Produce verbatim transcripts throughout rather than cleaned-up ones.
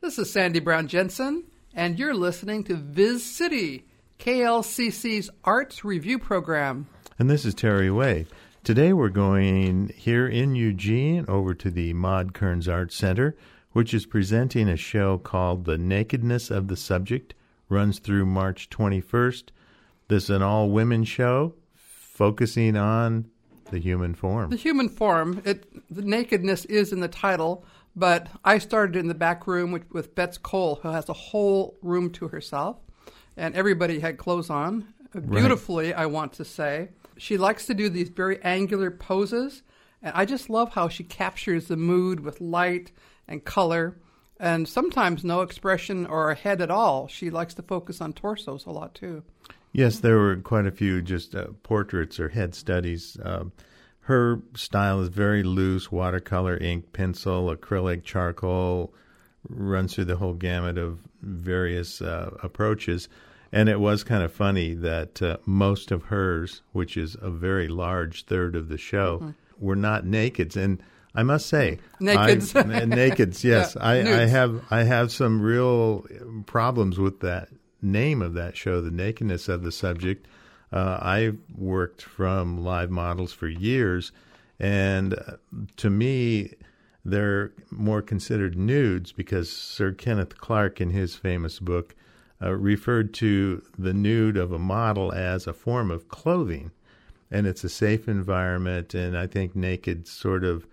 This is Sandy Brown Jensen, and you're listening to Viz City, K L C C's arts review program. And this is Terry Way. Today we're going here in Eugene over to the Maud Kearns Arts Center, which is presenting a show called The Nakedness of the Subject. Runs through March twenty-first. This is an all-women show focusing on the human form. The human form. It, the nakedness is in the title, but I started in the back room with, with Bets Cole, who has a whole room to herself, and everybody had clothes on. Beautifully, right. I want to say. She likes to do these very angular poses, and I just love how she captures the mood with light and color, and sometimes no expression or a head at all. She likes to focus on torsos a lot, too. Yes, there were quite a few just uh, portraits or head studies. Uh, her style is very loose, watercolor, ink, pencil, acrylic, charcoal, runs through the whole gamut of various uh, approaches. And it was kind of funny that uh, most of hers, which is a very large third of the show, mm-hmm. were not nakeds. And I must say, nakeds, I, nakeds. Yes, yeah, I, I have I have some real problems with that name of that show, The Nakedness of the Subject. Uh, I've worked from live models for years, and uh, to me, they're more considered nudes because Sir Kenneth Clark, in his famous book, uh, referred to the nude of a model as a form of clothing, and it's a safe environment. And I think naked sort of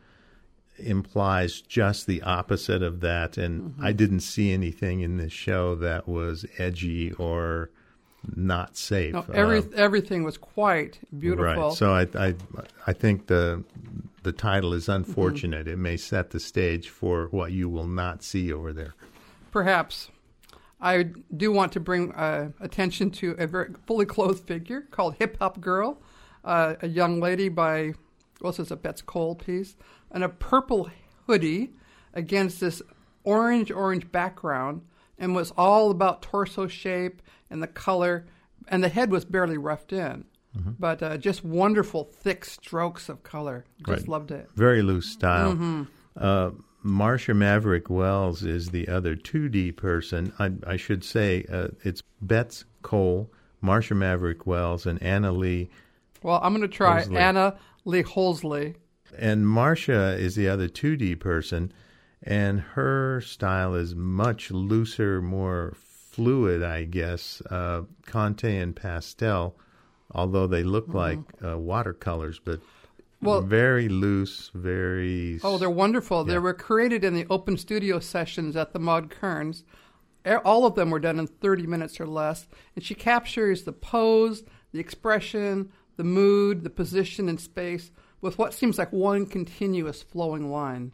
implies just the opposite of that, and mm-hmm. I didn't see anything in this show that was edgy or not safe. No, every, uh, everything was quite beautiful. Right. So I, I, I think the the title is unfortunate. Mm-hmm. It may set the stage for what you will not see over there. Perhaps. I do want to bring uh, attention to a very fully clothed figure called Hip Hop Girl, uh, a young lady by, well, this is a Bets Cole piece, and a purple hoodie against this orange, orange background, and was all about torso shape and the color, and the head was barely roughed in. Mm-hmm. But uh, just wonderful, thick strokes of color. Just right. loved it. Very loose style. Mm-hmm. Uh, Marcia Maverick Wells is the other two D person. I, I should say uh, it's Bets Cole, Marcia Maverick Wells, and Anna Lee. Well, I'm going to try Holsley. Anna Lee Holsley. And Marcia is the other two D person, and her style is much looser, more fluid, I guess, uh, Conte and pastel, although they look mm-hmm. like uh, watercolors, but well, very loose, very... Oh, they're wonderful. Yeah. They were created in the open studio sessions at the Maud Kearns. All of them were done in thirty minutes or less, and she captures the pose, the expression, the mood, the position in space, with what seems like one continuous flowing line.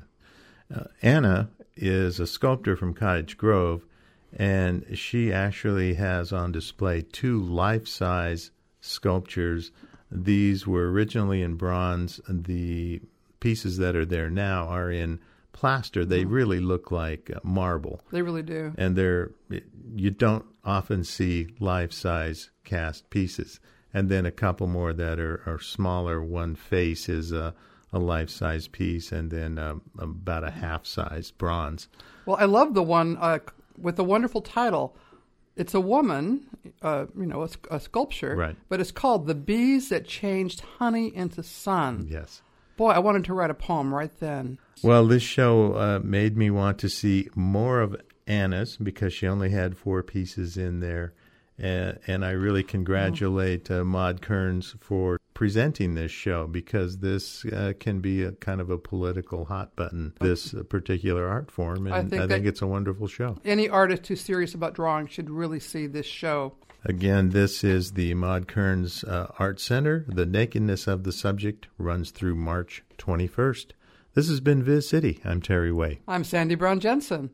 Yeah. Uh, Anna is a sculptor from Cottage Grove, and she actually has on display two life-size sculptures. These were originally in bronze. The pieces that are there now are in plaster. They really look like marble. They really do. And they're you don't often see life-size cast pieces. And then a couple more that are, are smaller. One face is a, a life-size piece, and then um, about a half-size bronze. Well, I love the one uh, with the wonderful title. It's a woman, uh, you know, a, a sculpture, right. but it's called The Bees That Changed Honey into Sun. Yes. Boy, I wanted to write a poem right then. Well, this show uh, made me want to see more of Anna's because she only had four pieces in there. Uh, and I really congratulate uh, Maud Kearns for presenting this show because this uh, can be a kind of a political hot button, this uh, particular art form, and I think, I think it's a wonderful show. Any artist who's serious about drawing should really see this show. Again, this is the Maud Kearns uh, Art Center. The Nakedness of the Subject runs through March twenty-first. This has been Viz City. I'm Terry Way. I'm Sandy Brown Jensen.